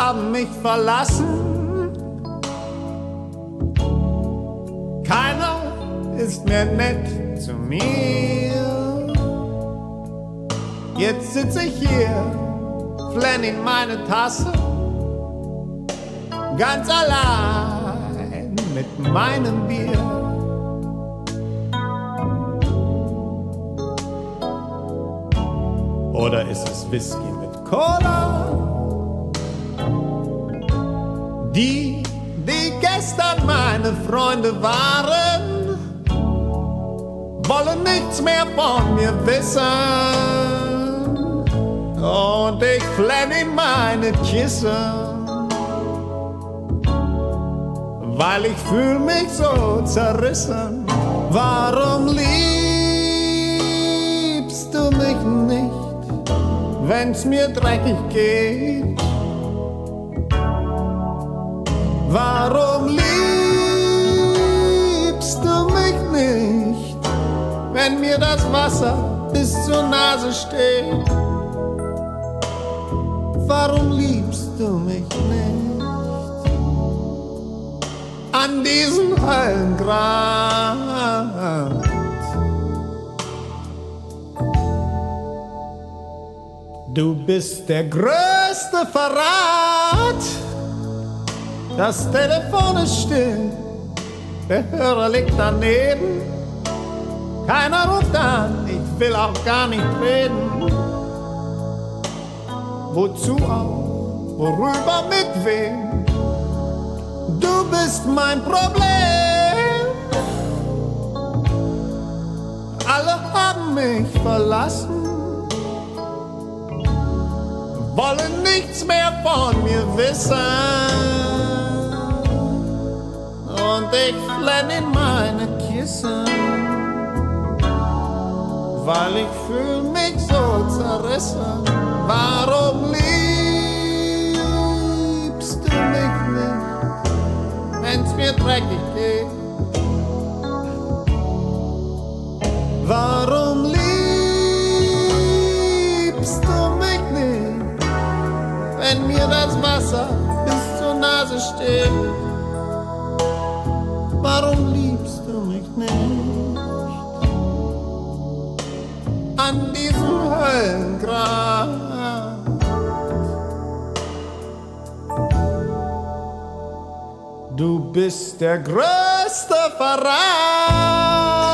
haben mich verlassen. Keiner ist mehr nett zu mir. Jetzt sitz ich hier, flenn in meine Tasse, ganz allein mit meinem Bier. Oder ist es Whisky mit Cola? Die gestern meine Freunde waren, wollen nichts mehr von mir wissen. Und ich flenn in meine Kissen, weil ich fühl mich so zerrissen. Warum liebst du mich nicht, wenn's mir dreckig geht? Warum liebst du mich nicht, wenn mir das Wasser bis zur Nase steht? Warum liebst du mich nicht an diesem Höllengrad? Du bist der größte Verrat. Das Telefon ist still, der Hörer liegt daneben. Keiner ruft an, ich will auch gar nicht reden. Wozu auch, worüber, mit wem? Du bist mein Problem. Alle haben mich verlassen, wollen nichts mehr von mir wissen. Und ich flenn in meine Kissen, weil ich fühl mich so zerrissen. Warum liebst du mich nicht, wenn's mir dreckig geht? Warum liebst du mich nicht, wenn mir das Wasser bis zur Nase steht? Warum liebst du mich nicht an diesem Höllengrad? Du bist der größte Verrat.